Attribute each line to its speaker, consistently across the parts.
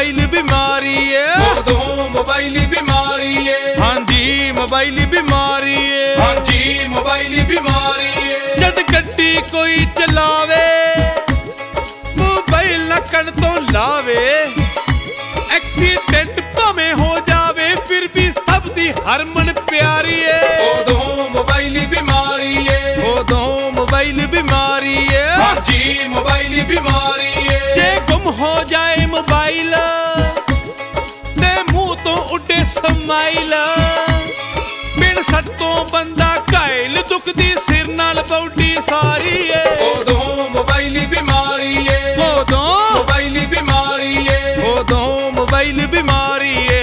Speaker 1: Mobile बीमारी है,
Speaker 2: उदों मोबाइल बीमारी है।
Speaker 1: हाँ जी मोबाइल बीमारी है,
Speaker 2: हाँ जी मोबाइल बीमारी है।
Speaker 1: जद गड्डी कोई चलावे मोबाइल ना कन तो लावे, एक्सीडेंट भावें हो जावे फिर भी सब दी हरमन प्यारी है।
Speaker 2: उदों मोबाइल बीमारी है,
Speaker 1: उदों मोबाइल बीमारी है।
Speaker 2: हाँ जी मोबाइल बीमारी है।
Speaker 1: जे गुम हो जाए मोबाइल ते मुंह तो उड़े समाइल, बिन सट तो बंदा घायल, दुखदी सिर नाल बौडी सारी है।
Speaker 2: उदों मोबाइल बीमारी है,
Speaker 1: उदों
Speaker 2: मोबाइल बीमारी है।
Speaker 1: उदों मोबाइल बीमारी है।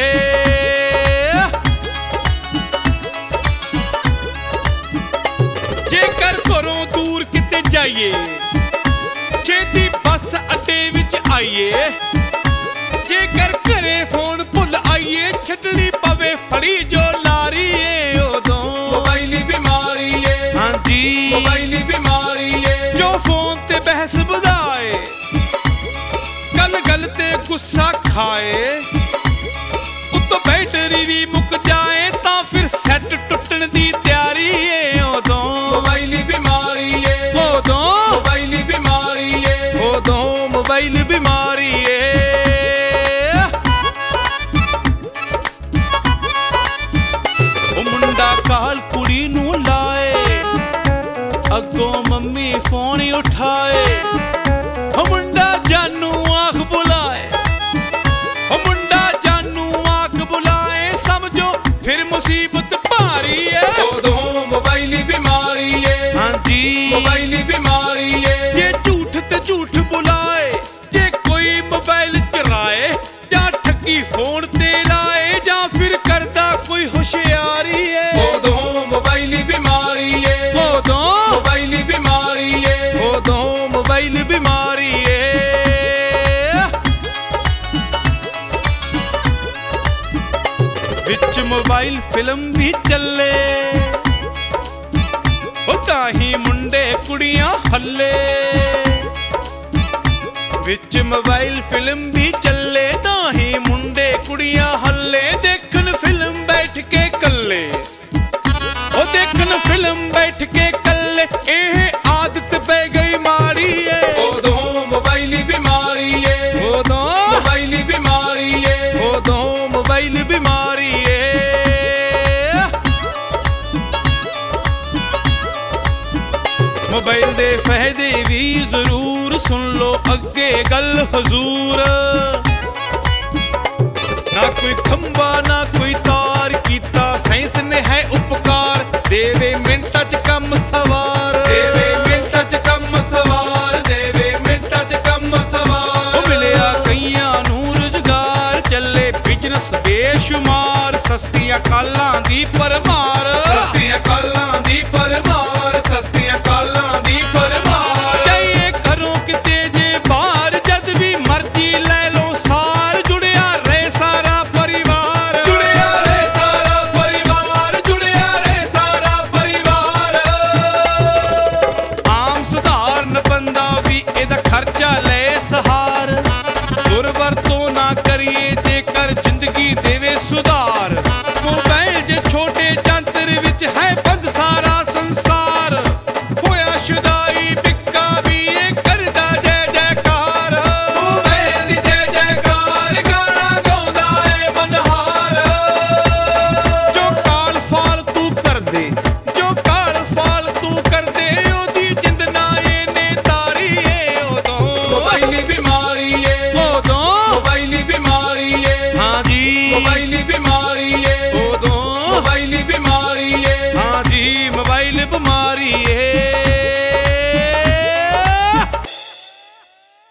Speaker 1: जेकर घरों दूर किते जाइए छेती बस अड्डे विच आइए, जेकर घरे फोन भुल आइए छड्डनी पवे फड़ी जो लारी है। उदों
Speaker 2: मोबाइल बीमारी है,
Speaker 1: हाँ जी
Speaker 2: मोबाइल बीमारी है।
Speaker 1: जो फोन ते बहस बधाए, गल गल ते गुस्सा खाए, उत्तों बैटरी भी मुक जाए तां फिर सैट टुटण दी तैयारी है। उदों
Speaker 2: मोबाइल बीमारी है,
Speaker 1: उदों
Speaker 2: मोबाइल बीमारी है।
Speaker 1: उदों मोबाइल बीमारी है। ओ मुंडा काल कुड़ी नू लाए, अगों मम्मी फोन उठाए, ओ मुंडा जानू आख बुलाए, ओ मुंडा जानू आख बुलाए, समझो फिर मुसीबत भारी है।
Speaker 2: उदों मोबाइल बीमारी है,
Speaker 1: हाँ जी
Speaker 2: मोबाइल बीमारी है।
Speaker 1: जे झूठ ते झूठ बुलाए, जे कोई मोबाइल चराए या ठगी फोन ते लाए, या फिर करदा कोई होशियारी है।
Speaker 2: उदों मोबाइल बीमारी है,
Speaker 1: उदों
Speaker 2: मोबाइल बीमारी है।
Speaker 1: उदों मोबाइल बीमारी है। विच मोबाइल फिल्म भी चले, ओ ताही मुंडे कुड़ियां हल्ले, विच मोबाइल फिल्म भी चले, ताही मुंडे कुड़ियां हल्ले, देखन फिल्म बैठ के कल्ले, ओ देखन फिल्म बैठ के कल्ले, एह आदत पै गई माड़ी है।
Speaker 2: उदों मोबाइल बीमारी है,
Speaker 1: उदों
Speaker 2: मोबाइल बीमारी है।
Speaker 1: उदों मोबाइल बीमारी है। मोबाइल दे फायदे भी जरूर सुन लो अगे गल हजूर, ना कोई खंबा ना कोई तार, कीता साइंस ने है उपकार, देवे मिंटां च कम सवार,
Speaker 2: देवे मिंटां च कम सवार, देवे मिंटां च कम सवार।
Speaker 1: ओ मिलिया कईयां नूं रुजगार, चले बिजनस बेशुमार, सस्तियां कालां दी परमार,
Speaker 2: सस्तियां कालां दी परमार, सस्तियां कालां दी परमार।
Speaker 1: जाइए घरों किते जे बाहर, जद भी मर्जी ले लो सार, जुड़िया रहे सारा परिवार,
Speaker 2: जुड़िया रहे सारा परिवार, जुड़िया रहे सारा परिवार।
Speaker 1: आम सुधारन बंदा भी एदा खर्चा ले सहार, दुरवरतों ना करिए जेकर जिंदगी देवे सुधार, मोबाइल जे छोटे जंतर विच है बंद सारा संसार, होया शुदाई बिक्का भी ये करदा जय जयकार,
Speaker 2: मोबाइल दी जय जयकार, गाना गाउंदा है मनहार।
Speaker 1: जो काल फालतू कर दे, जो काल फालतू कर दे, ओदी जिंद ना ने तारी है। उदों
Speaker 2: मोबाइल बीमारी है,
Speaker 1: उदों
Speaker 2: मोबाइल बीमारी है।
Speaker 1: हाँ जी
Speaker 2: मोबाइल बीमारी है,
Speaker 1: उदों
Speaker 2: मोबाइल बीमारी है।